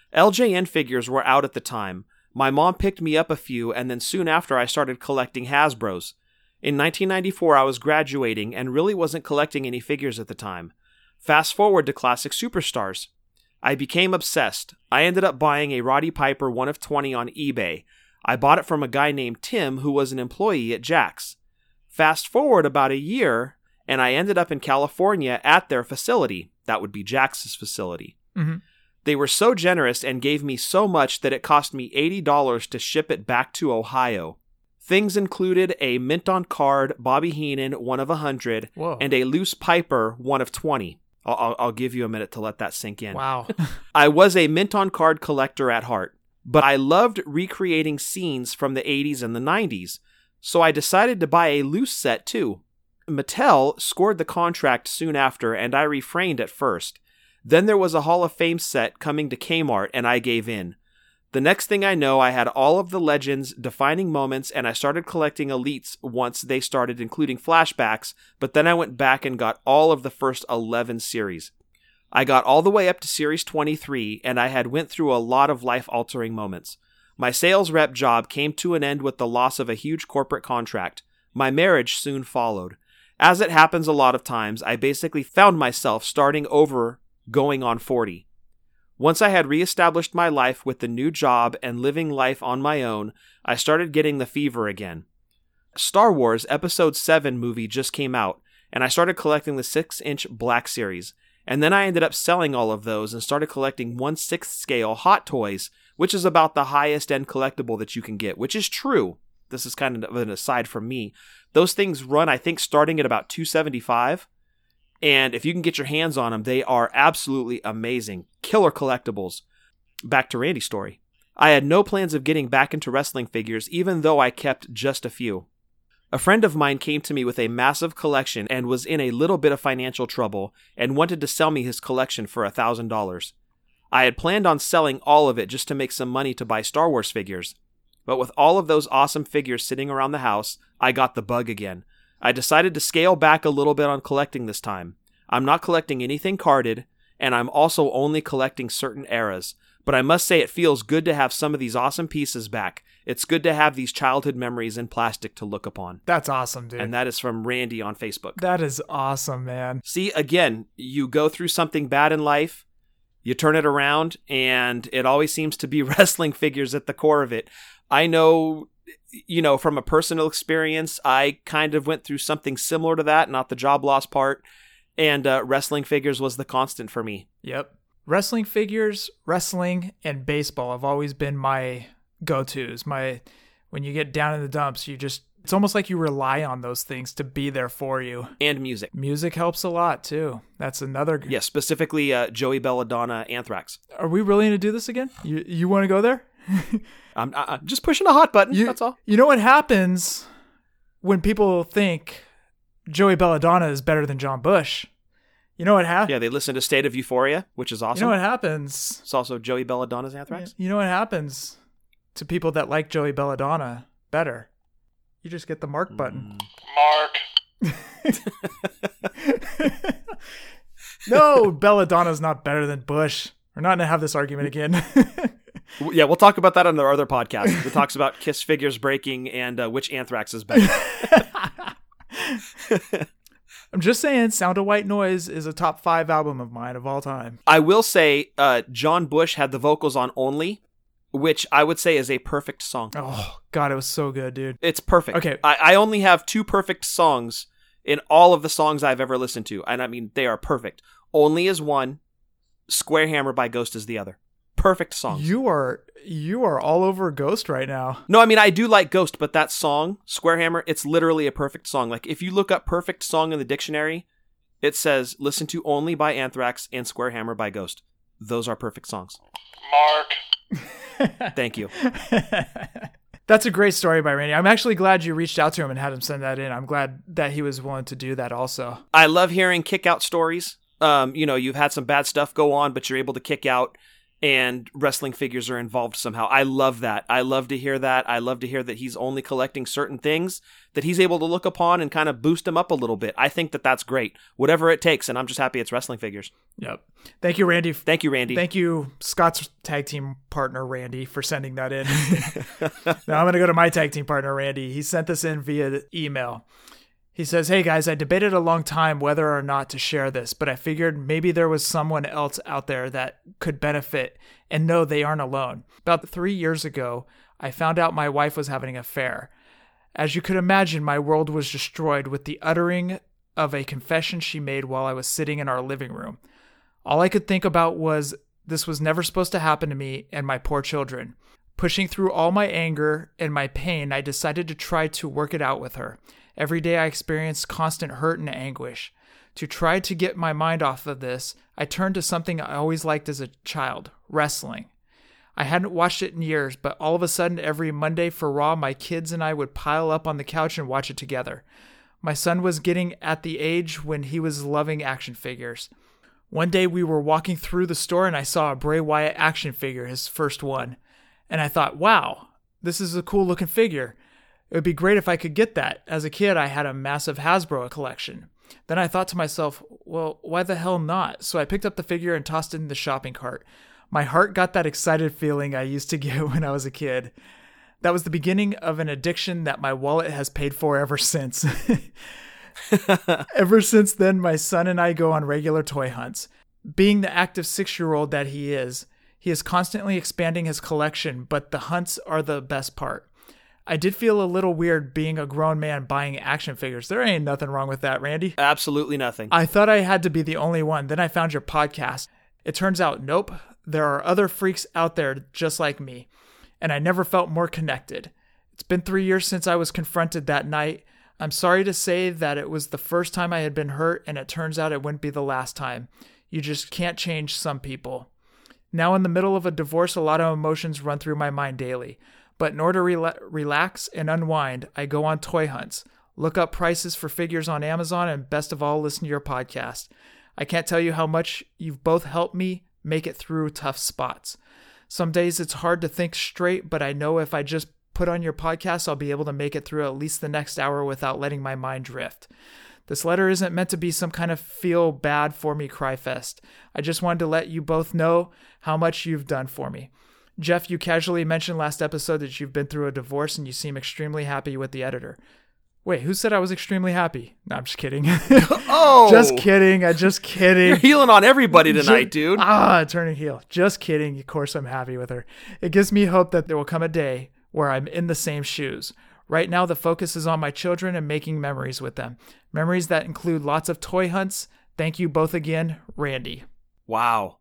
LJN figures were out at the time. My mom picked me up a few, and then soon after I started collecting Hasbros. In 1994, I was graduating and really wasn't collecting any figures at the time. Fast forward to Classic Superstars. I became obsessed. I ended up buying a Roddy Piper 1 of 20 on eBay. I bought it from a guy named Tim who was an employee at Jack's. Fast forward about a year, and I ended up in California at their facility. That would be Jax's facility. Mm-hmm. They were so generous and gave me so much that it cost me $80 to ship it back to Ohio. Things included a mint-on-card Bobby Heenan 1 of 100 Whoa. and a loose Piper 1 of 20. I'll give you a minute to let that sink in. Wow. I was a mint-on-card collector at heart, but I loved recreating scenes from the 80s and the 90s, so I decided to buy a loose set too. Mattel scored the contract soon after, and I refrained at first. Then there was a Hall of Fame set coming to Kmart, and I gave in. The next thing I know, I had all of the Legends, defining moments, and I started collecting Elites once they started including flashbacks, but then I went back and got all of the first 11 series. I got all the way up to Series 23, and I had went through a lot of life-altering moments. My sales rep job came to an end with the loss of a huge corporate contract. My marriage soon followed. As it happens a lot of times, I basically found myself starting over, going on 40. Once I had reestablished my life with the new job and living life on my own, I started getting the fever again. Star Wars Episode 7 movie just came out, and I started collecting the 6-inch Black Series, and then I ended up selling all of those and started collecting 1/6 scale Hot Toys, which is about the highest end collectible that you can get, which is true. This is kind of an aside from me. Those things run, I think, starting at about $275. And if you can get your hands on them, they are absolutely amazing. Killer collectibles. Back to Randy's story. I had no plans of getting back into wrestling figures, even though I kept just a few. A friend of mine came to me with a massive collection and was in a little bit of financial trouble and wanted to sell me his collection for $1,000. I had planned on selling all of it just to make some money to buy Star Wars figures. But with all of those awesome figures sitting around the house, I got the bug again. I decided to scale back a little bit on collecting this time. I'm not collecting anything carded, and I'm also only collecting certain eras. But I must say it feels good to have some of these awesome pieces back. It's good to have these childhood memories in plastic to look upon. That's awesome, dude. And that is from Randy on Facebook. That is awesome, man. See, again, you go through something bad in life, you turn it around, and it always seems to be wrestling figures at the core of it. I know you know, from a personal experience, I kind of went through something similar to that, not the job loss part. And wrestling figures was the constant for me. Yep. Wrestling figures, wrestling, and baseball have always been my go-tos. When you get down in the dumps, it's almost like you rely on those things to be there for you. And music. Music helps a lot, too. That's another... Yeah, specifically Joey Belladonna, Anthrax. Are we really going to do this again? You want to go there? I'm just pushing a hot button, that's all. You know what happens when people think Joey Belladonna is better than John Bush? You know what happens? Yeah, they listen to State of Euphoria, which is awesome. You know what happens? It's also Joey Belladonna's Anthrax. You know what happens to people that like Joey Belladonna better? You just get the mark button. Mark. No, Belladonna's not better than Bush. We're not going to have this argument again. Yeah, we'll talk about that on our other podcast. It talks about Kiss figures breaking and which Anthrax is better. I'm just saying, Sound of White Noise is a top 5 album of mine of all time. I will say John Bush had the vocals on Only, which I would say is a perfect song. Oh, God, it was so good, dude. It's perfect. Okay. I only have 2 perfect songs in all of the songs I've ever listened to. And I mean, they are perfect. Only is one. Square Hammer by Ghost is the other. Perfect songs. You are all over Ghost right now. No, I mean, I do like Ghost, but that song, Square Hammer, it's literally a perfect song. Like, if you look up perfect song in the dictionary, it says, listen to Only by Anthrax and Square Hammer by Ghost. Those are perfect songs. Mark. Thank you. That's a great story by Randy. I'm actually glad you reached out to him and had him send that in. I'm glad that he was willing to do that also. I love hearing kick-out stories. You know, you've had some bad stuff go on, but you're able to kick out, and wrestling figures are involved somehow. I love that. I love to hear that. I love to hear that he's only collecting certain things that he's able to look upon and kind of boost him up a little bit. I think that that's great. Whatever it takes, and I'm just happy it's wrestling figures. Yep. Thank you, Randy. Thank you, Randy. Thank you, Scott's tag team partner, Randy, for sending that in. Now I'm going to go to my tag team partner, Randy. He sent this in via email. He says, "Hey guys, I debated a long time whether or not to share this, but I figured maybe there was someone else out there that could benefit, and no, they aren't alone. About 3 years ago, I found out my wife was having an affair. As you could imagine, my world was destroyed with the uttering of a confession she made while I was sitting in our living room. All I could think about was this was never supposed to happen to me and my poor children. Pushing through all my anger and my pain, I decided to try to work it out with her. Every day I experienced constant hurt and anguish. To try to get my mind off of this, I turned to something I always liked as a child, wrestling. I hadn't watched it in years, but all of a sudden every Monday for Raw, my kids and I would pile up on the couch and watch it together. My son was getting at the age when he was loving action figures. One day we were walking through the store and I saw a Bray Wyatt action figure, his first one. And I thought, wow, this is a cool looking figure. It would be great if I could get that. As a kid, I had a massive Hasbro collection. Then I thought to myself, well, why the hell not? So I picked up the figure and tossed it in the shopping cart. My heart got that excited feeling I used to get when I was a kid. That was the beginning of an addiction that my wallet has paid for ever since. Ever since then, my son and I go on regular toy hunts. Being the active 6-year-old that he is constantly expanding his collection, but the hunts are the best part. I did feel a little weird being a grown man buying action figures. There ain't nothing wrong with that, Randy. Absolutely nothing. I thought I had to be the only one. Then I found your podcast. It turns out, nope. There are other freaks out there just like me. And I never felt more connected. It's been 3 years since I was confronted that night. I'm sorry to say that it was the first time I had been hurt, and it turns out it wouldn't be the last time. You just can't change some people. Now in the middle of a divorce, a lot of emotions run through my mind daily. But in order to relax and unwind, I go on toy hunts, look up prices for figures on Amazon, and best of all, listen to your podcast. I can't tell you how much you've both helped me make it through tough spots. Some days it's hard to think straight, but I know if I just put on your podcast, I'll be able to make it through at least the next hour without letting my mind drift. This letter isn't meant to be some kind of feel bad for me cry fest. I just wanted to let you both know how much you've done for me. Jeff, you casually mentioned last episode that you've been through a divorce and you seem extremely happy with the editor. Wait, who said I was extremely happy? No, I'm just kidding. Oh! Just kidding. Just kidding. You're healing on everybody tonight, dude. Turning heel. Just kidding. Of course I'm happy with her. It gives me hope that there will come a day where I'm in the same shoes. Right now, the focus is on my children and making memories with them. Memories that include lots of toy hunts. Thank you both again, Randy. Wow.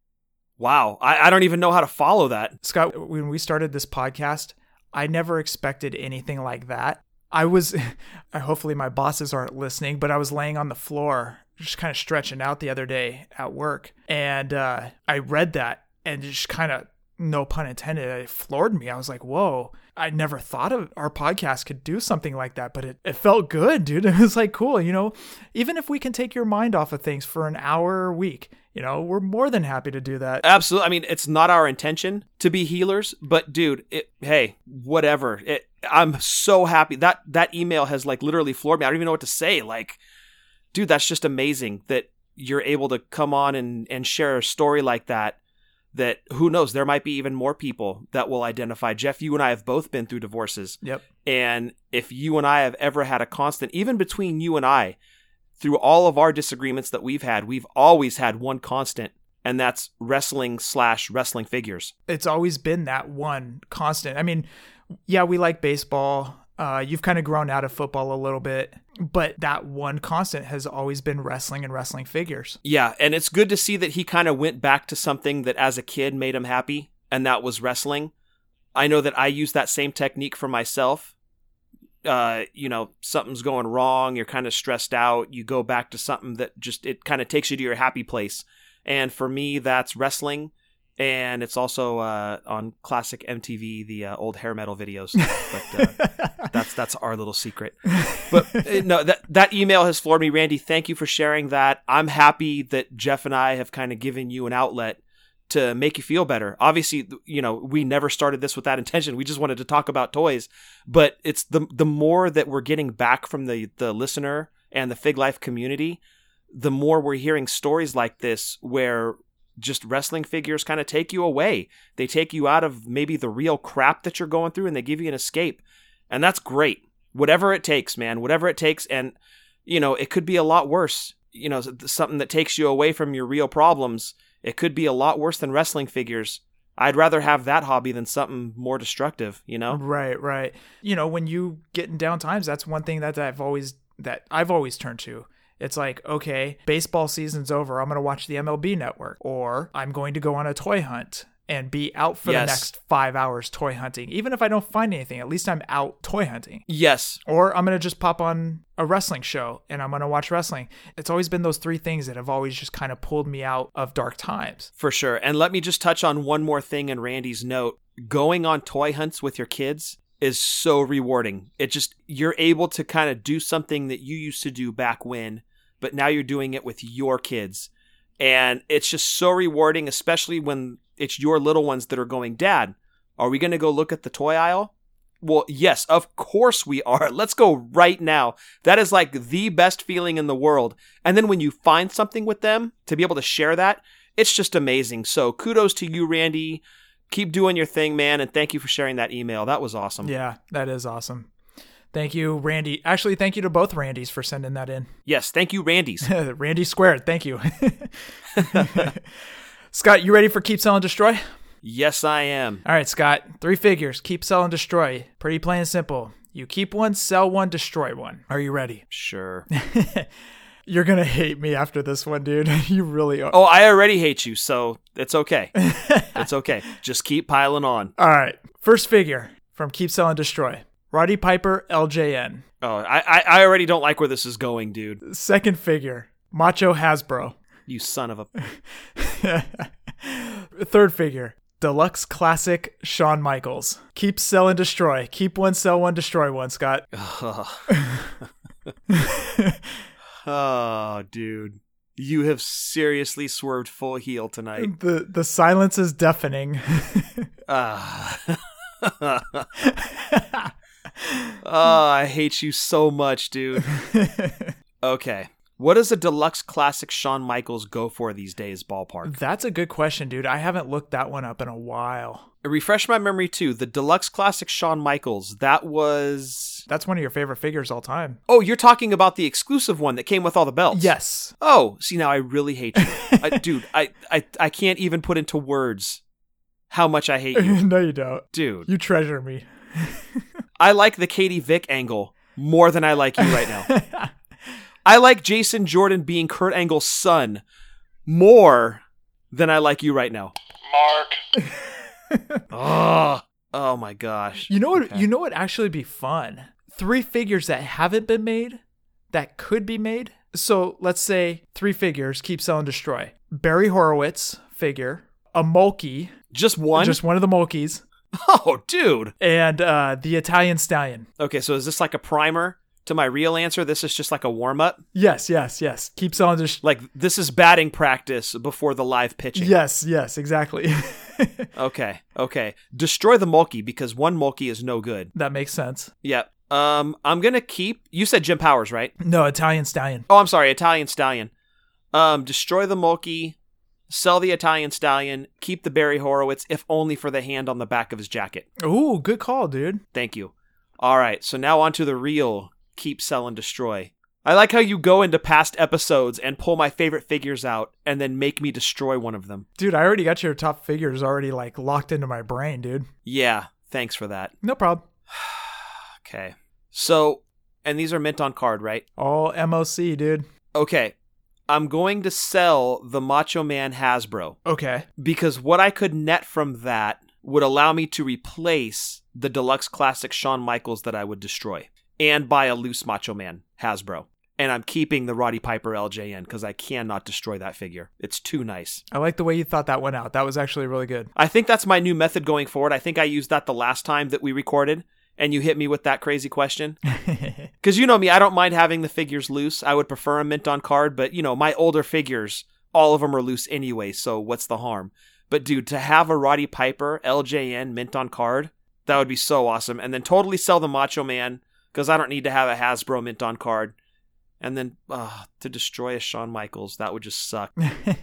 I don't even know how to follow that. Scott, when we started this podcast, I never expected anything like that. Hopefully my bosses aren't listening, but I was laying on the floor, just kind of stretching out the other day at work. And I read that and just kind of, no pun intended, it floored me. I was like, whoa, I never thought of our podcast could do something like that, but it felt good, dude. It was like, cool. Even if we can take your mind off of things for an hour a week, we're more than happy to do that. Absolutely. I mean, it's not our intention to be healers, but dude, hey, whatever. I'm so happy that email has like literally floored me. I don't even know what to say. Like, dude, that's just amazing that you're able to come on and share a story like that who knows, there might be even more people that will identify. Jeff, you and I have both been through divorces. Yep. And if you and I have ever had a constant, even between you and I, through all of our disagreements that we've always had one constant, and that's wrestling/wrestling figures. It's always been that one constant. I mean, yeah, we like baseball. You've kind of grown out of football a little bit, but that one constant has always been wrestling and wrestling figures. Yeah, and it's good to see that he kind of went back to something that as a kid made him happy, and that was wrestling. I know that I use that same technique for myself. Something's going wrong, you're kind of stressed out, you go back to something that just, it kind of takes you to your happy place. And for me, that's wrestling. And it's also on classic MTV, the old hair metal videos. But that's our little secret. But no, that email has floored me, Randy. Thank you for sharing that. I'm happy that Jeff and I have kind of given you an outlet to make you feel better. Obviously, we never started this with that intention. We just wanted to talk about toys. But it's the more that we're getting back from the listener and the Fig Life community, the more we're hearing stories like this where just wrestling figures kind of take you away. They take you out of maybe the real crap that you're going through and they give you an escape. And that's great. Whatever it takes, man, whatever it takes. And, it could be a lot worse. Something that takes you away from your real problems. It could be a lot worse than wrestling figures. I'd rather have that hobby than something more destructive, Right. When you get in down times, that's one thing that I've always turned to. It's like, okay, baseball season's over. I'm going to watch the MLB Network, or I'm going to go on a toy hunt and be out for the next 5 hours toy hunting. Even if I don't find anything, at least I'm out toy hunting. Yes. Or I'm going to just pop on a wrestling show and I'm going to watch wrestling. It's always been those three things that have always just kind of pulled me out of dark times. For sure. And let me just touch on one more thing in Randy's note. Going on toy hunts with your kids is so rewarding. You're able to kind of do something that you used to do back when, but now you're doing it with your kids. And it's just so rewarding, especially when it's your little ones that are going, Dad, are we going to go look at the toy aisle? Well, yes, of course we are. Let's go right now. That is like the best feeling in the world. And then when you find something with them, to be able to share that, it's just amazing. So kudos to you, Randy. Keep doing your thing, man. And thank you for sharing that email. That was awesome. Yeah, that is awesome. Thank you, Randy. Actually, thank you to both Randys for sending that in. Yes, thank you, Randys. Randy squared. Thank you. Scott, you ready for Keep, Sell, and Destroy? Yes, I am. All right, Scott. 3 figures. Keep, sell, and destroy. Pretty plain and simple. You keep one, sell one, destroy one. Are you ready? Sure. You're going to hate me after this one, dude. You really are. Oh, I already hate you, so it's okay. It's okay. Just keep piling on. All right. First figure from Keep, Sell, and Destroy. Roddy Piper, LJN. Oh, I already don't like where this is going, dude. Second figure, Macho Hasbro. You son of a... Third figure, Deluxe Classic Shawn Michaels. Keep, sell, and destroy. Keep one, sell one, destroy one, Scott. Oh, dude. You have seriously swerved full heel tonight. The silence is deafening. Oh, I hate you so much, dude. Okay. What does a Deluxe Classic Shawn Michaels go for these days, ballpark? That's a good question, dude. I haven't looked that one up in a while. Refresh my memory, too. The Deluxe Classic Shawn Michaels, that's one of your favorite figures all time. Oh, you're talking about the exclusive one that came with all the belts? Yes. Oh, see, now I really hate you. Dude, I can't even put into words how much I hate you. No, you don't. Dude. You treasure me. I like the Katie Vick angle more than I like you right now. I like Jason Jordan being Kurt Angle's son more than I like you right now. Mark. Oh my gosh. You know what? Okay. You know what actually be fun? 3 figures that haven't been made that could be made. So let's say 3 figures, keep, sell, and destroy. Barry Horowitz figure, a Mulkey. Just one? Just one of the Mulkeys. Oh, dude. And the Italian Stallion. Okay, so is this like a primer to my real answer? This is just like a warm-up? Yes. Keep, sell, and destroy. Like, this is batting practice before the live pitching. Yes, exactly. Okay. Destroy the Mulkey, because one Mulkey is no good. That makes sense. Yep. I'm going to keep... You said Jim Powers, right? No, Italian Stallion. Oh, I'm sorry, Italian Stallion. Destroy the Mulkey, sell the Italian Stallion, keep the Barry Horowitz, if only for the hand on the back of his jacket. Ooh, good call, dude. Thank you. All right, so now on to the real keep, sell, and destroy. I like how you go into past episodes and pull my favorite figures out and then make me destroy one of them. Dude, I already got your top figures already like locked into my brain, dude. Yeah, thanks for that. No problem. Okay. So, and these are mint on card, right? All MOC, dude. Okay. I'm going to sell the Macho Man Hasbro. Okay. Because what I could net from that would allow me to replace the Deluxe Classic Shawn Michaels that I would destroy and buy a loose Macho Man Hasbro. And I'm keeping the Roddy Piper LJN because I cannot destroy that figure. It's too nice. I like the way you thought that one out. That was actually really good. I think that's my new method going forward. I think I used that the last time that we recorded. And you hit me with that crazy question. Because you know me, I don't mind having the figures loose. I would prefer a mint on card, but you know, my older figures, all of them are loose anyway, so what's the harm? But dude, to have a Roddy Piper LJN mint on card, that would be so awesome. And then totally sell the Macho Man, because I don't need to have a Hasbro mint on card. And then to destroy a Shawn Michaels, that would just suck.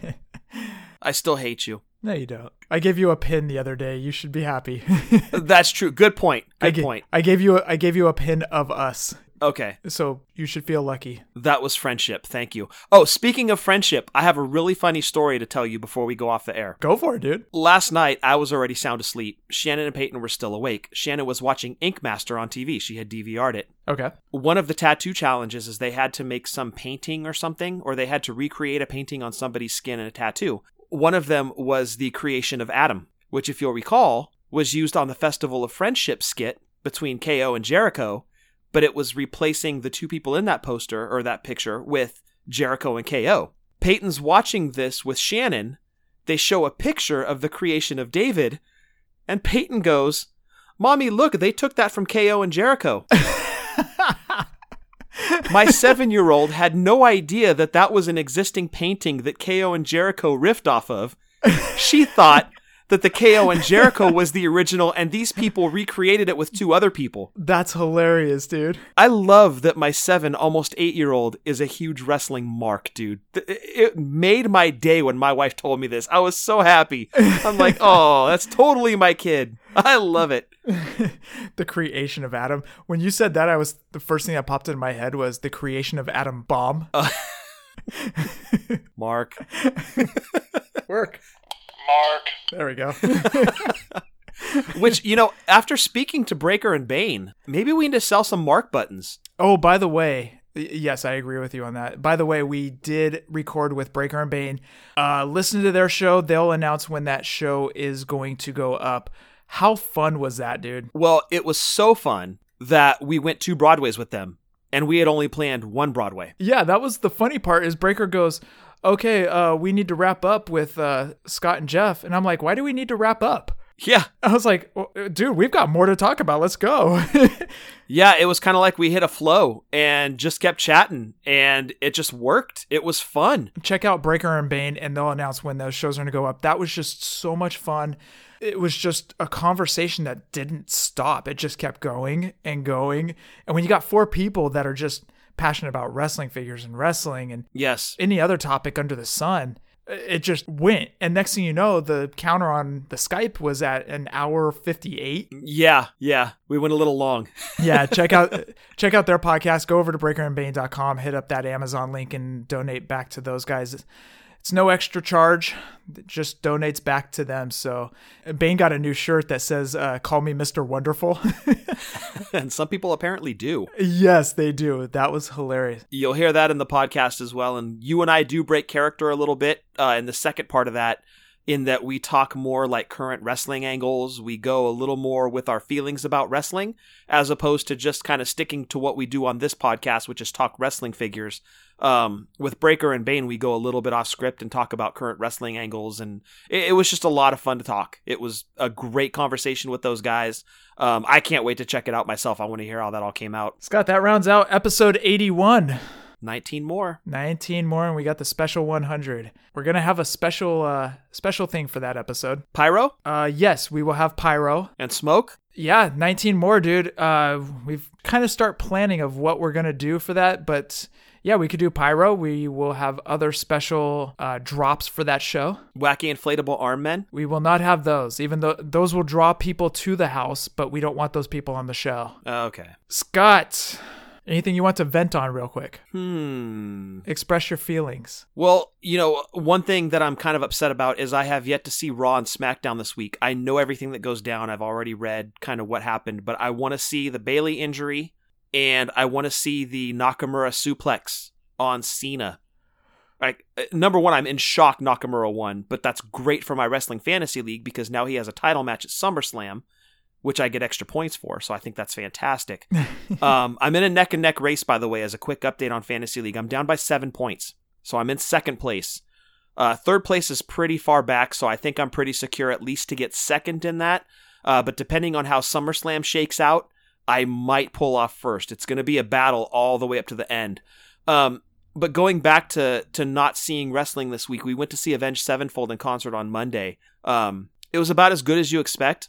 I still hate you. No, you don't. I gave you a pin the other day. You should be happy. That's true. Good point. Good point. I gave you a pin of us. Okay. So you should feel lucky. That was friendship. Thank you. Oh, speaking of friendship, I have a really funny story to tell you before we go off the air. Go for it, dude. Last night, I was already sound asleep. Shannon and Peyton were still awake. Shannon was watching Ink Master on TV. She had DVR'd it. Okay. One of the tattoo challenges is they had to make some painting or something, or they had to recreate a painting on somebody's skin and a tattoo. One of them was the creation of Adam, which, if you'll recall, was used on the Festival of Friendship skit between KO and Jericho, but it was replacing the 2 people in that poster, or that picture, with Jericho and KO. Peyton's watching this with Shannon. They show a picture of the creation of David, and Peyton goes, "Mommy, look, they took that from KO and Jericho." My 7-year-old had no idea that that was an existing painting that KO and Jericho riffed off of. She thought that the KO and Jericho was the original, and these people recreated it with 2 other people. That's hilarious, dude. I love that my 7, almost 8-year-old is a huge wrestling mark, dude. It made my day when my wife told me this. I was so happy. I'm like, oh, that's totally my kid. I love it. The creation of Adam. When you said that, the first thing that popped into my head was the creation of Adam Bomb. Mark. Work. Mark. There we go. Which, you know, after speaking to Breaker and Bane, maybe we need to sell some Mark buttons. Oh, by the way, yes, I agree with you on that. By the way, we did record with Breaker and Bane. Listen to their show. They'll announce when that show is going to go up. How fun was that, dude? Well, it was so fun that we went 2 Broadways with them, and we had only planned 1 Broadway. Yeah, that was the funny part is Breaker goes, okay, we need to wrap up with Scott and Jeff. And I'm like, why do we need to wrap up? Yeah. I was like, dude, we've got more to talk about. Let's go. Yeah, it was kind of like we hit a flow and just kept chatting, and it just worked. It was fun. Check out Breaker and Bane, and they'll announce when those shows are going to go up. That was just so much fun. It was just a conversation that didn't stop. It just kept going and going. And when you got 4 people that are just passionate about wrestling figures and wrestling and yes, any other topic under the sun, it just went. And next thing you know, the counter on the Skype was at an hour 58. Yeah. We went a little long. Yeah, check out their podcast. Go over to breakerandbane.com, hit up that Amazon link and donate back to those guys. It's no extra charge. It just donates back to them. So Bane got a new shirt that says, call me Mr. Wonderful. And some people apparently do. Yes, they do. That was hilarious. You'll hear that in the podcast as well. And you and I do break character a little bit in the second part of that, in that we talk more like current wrestling angles. We go a little more with our feelings about wrestling, as opposed to just kind of sticking to what we do on this podcast, which is talk wrestling figures. With Breaker and Bane, we go a little bit off script and talk about current wrestling angles, and it was just a lot of fun to talk. It was a great conversation with those guys. I can't wait to check it out myself. I want to hear how that all came out. Scott, that rounds out episode 81. 19 more. 19 more, and we got the special 100. We're going to have a special thing for that episode. Pyro? Yes, we will have pyro. And smoke? Yeah, 19 more, dude. We've kind of start planning of what we're going to do for that, but yeah, we could do pyro. We will have other special drops for that show. Wacky inflatable arm men? We will not have those, even though those will draw people to the house, but we don't want those people on the show. Okay. Scott, anything you want to vent on real quick? Express your feelings. Well, one thing that I'm kind of upset about is I have yet to see Raw and SmackDown this week. I know everything that goes down. I've already read kind of what happened, but I want to see the Bayley injury, and I want to see the Nakamura suplex on Cena. Like, number one, I'm in shock Nakamura won, but that's great for my Wrestling Fantasy League because now he has a title match at SummerSlam, which I get extra points for, so I think that's fantastic. I'm in a neck-and-neck race, by the way, as a quick update on Fantasy League. I'm down by 7 points, so I'm in second place. Third place is pretty far back, so I think I'm pretty secure at least to get second in that. But depending on how SummerSlam shakes out, I might pull off first. It's going to be a battle all the way up to the end. But going back to not seeing wrestling this week, we went to see Avenged Sevenfold in concert on Monday. It was about as good as you expect.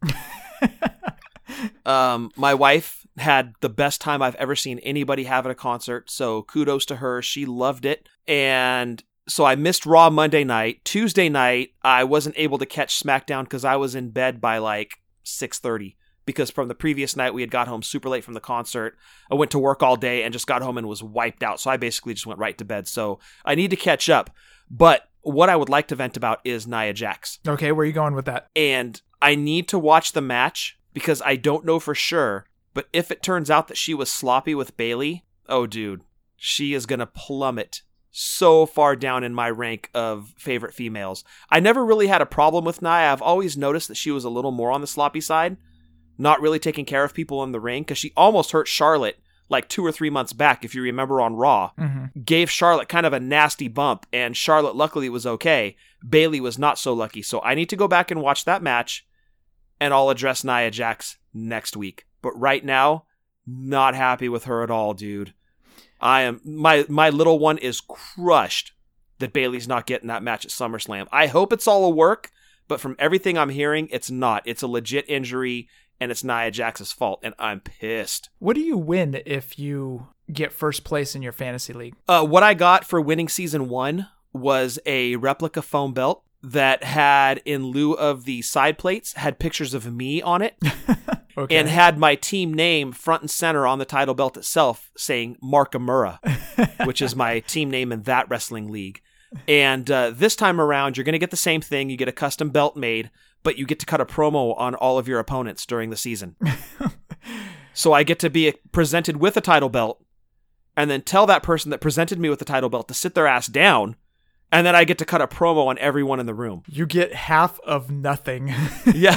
My wife had the best time I've ever seen anybody have at a concert, so kudos to her. She loved it. And so I missed Raw Monday night. Tuesday night, I wasn't able to catch SmackDown because I was in bed by like 6:30. Because from the previous night, we had got home super late from the concert. I went to work all day and just got home and was wiped out. So I basically just went right to bed. So I need to catch up. But what I would like to vent about is Nia Jax. Okay, where are you going with that? And I need to watch the match because I don't know for sure. But if it turns out that she was sloppy with Bayley, oh, dude, she is going to plummet so far down in my rank of favorite females. I never really had a problem with Nia. I've always noticed that she was a little more on the sloppy side. Not really taking care of people in the ring, because she almost hurt Charlotte like 2 or 3 months back, if you remember, on Raw. Gave Charlotte kind of a nasty bump, and Charlotte luckily was okay. Bayley was not so lucky, so I need to go back and watch that match, and I'll address Nia Jax next week. But right now, not happy with her at all, dude. I am my little one is crushed that Bayley's not getting that match at SummerSlam. I hope it's all a work, but from everything I'm hearing, it's not. It's a legit injury, and it's Nia Jax's fault, and I'm pissed. What do you win if you get first place in your fantasy league? What I got for winning season 1 was a replica foam belt that had, in lieu of the side plates, had pictures of me on it. Okay. And had my team name front and center on the title belt itself, saying Markamura, which is my team name in that wrestling league. And this time around, you're going to get the same thing. You get a custom belt made, but you get to cut a promo on all of your opponents during the season. So I get to be presented with a title belt and then tell that person that presented me with the title belt to sit their ass down, and then I get to cut a promo on everyone in the room. You get half of nothing. Yeah.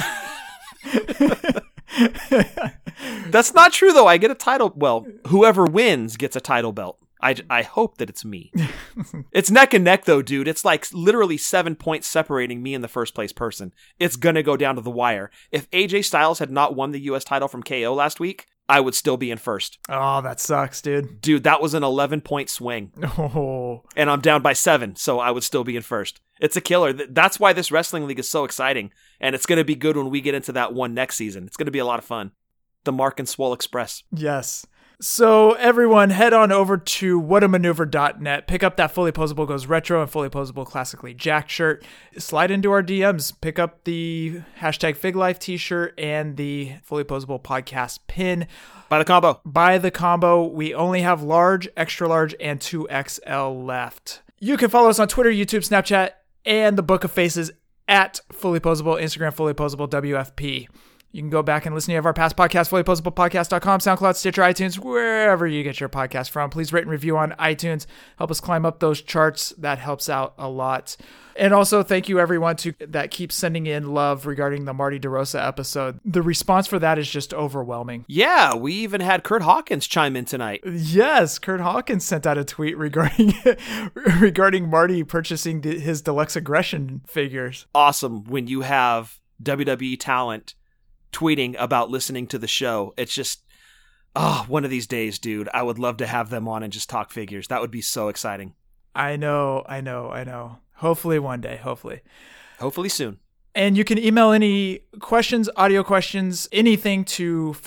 That's not true, though. I get a title. Well, whoever wins gets a title belt. I hope that it's me. It's neck and neck, though, dude. It's like literally 7 points separating me and the first place person. It's going to go down to the wire. If AJ Styles had not won the U.S. title from KO last week, I would still be in first. Oh, that sucks, dude. Dude, that was an 11-point swing. Oh. And I'm down by 7, so I would still be in first. It's a killer. That's why this wrestling league is so exciting. And it's going to be good when we get into that one next season. It's going to be a lot of fun. The Mark and Swole Express. Yes. So everyone, head on over to whatamaneuver.net. Pick up that Fully Posable Goes Retro and Fully Posable Classically Jack shirt. Slide into our DMs. Pick up the hashtag FigLife t-shirt and the Fully Posable podcast pin. Buy the combo. Buy the combo. We only have large, extra large, and 2XL left. You can follow us on Twitter, YouTube, Snapchat, and the Book of Faces at Fully Posable, Instagram, Fully Posable, WFP. You can go back and listen to any of our past podcasts, fullyposablepodcast.com, SoundCloud, Stitcher, iTunes, wherever you get your podcast from. Please rate and review on iTunes. Help us climb up those charts. That helps out a lot. And also, thank you everyone that keeps sending in love regarding the Marty DeRosa episode. The response for that is just overwhelming. Yeah, we even had Kurt Hawkins chime in tonight. Yes, Kurt Hawkins sent out a tweet regarding Marty purchasing his Deluxe Aggression figures. Awesome when you have WWE talent tweeting about listening to the show. It's just, one of these days, dude, I would love to have them on and just talk figures. That would be so exciting. I know. Hopefully one day, hopefully soon. And you can email any questions, audio questions, anything to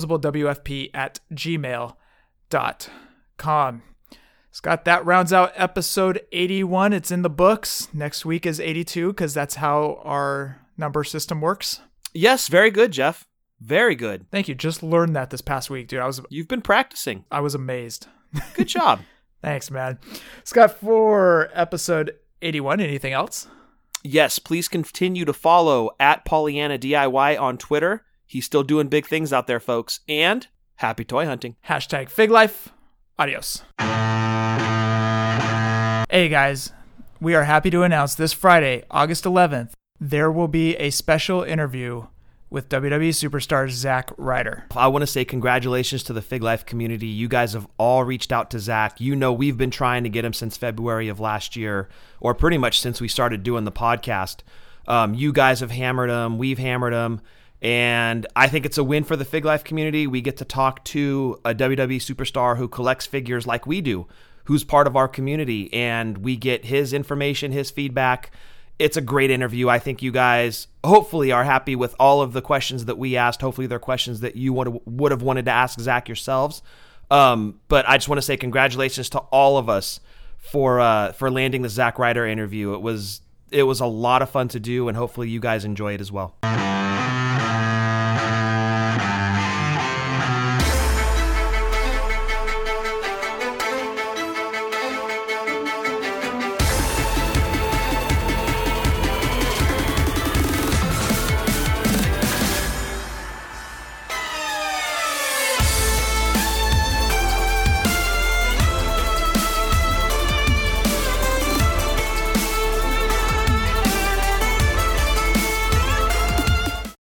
fullyposablepwfp@gmail.com. Scott, that rounds out episode 81. It's in the books. Next week is 82 because that's how our number system works. Yes, very good, Jeff. Very good. Thank you. Just learned that this past week, dude. You've been practicing. I was amazed. Good job. Thanks, man. Scott, for episode 81, anything else? Yes, please continue to follow at Pollyanna DIY on Twitter. He's still doing big things out there, folks. And happy toy hunting. #FigLife. Adios. Hey, guys. We are happy to announce this Friday, August 11th, there will be a special interview with WWE superstar Zack Ryder. I want to say congratulations to the Fig Life community. You guys have all reached out to Zack. You know we've been trying to get him since February of last year, or pretty much since we started doing the podcast. You guys have hammered him. We've hammered him. And I think it's a win for the Fig Life community. We get to talk to a WWE superstar who collects figures like we do, who's part of our community, and we get his information, his feedback. It's a great interview. I think you guys hopefully are happy with all of the questions that we asked. Hopefully they're questions that you would have wanted to ask Zack yourselves. But I just want to say congratulations to all of us for landing the Zack Ryder interview. It was a lot of fun to do, and hopefully you guys enjoy it as well.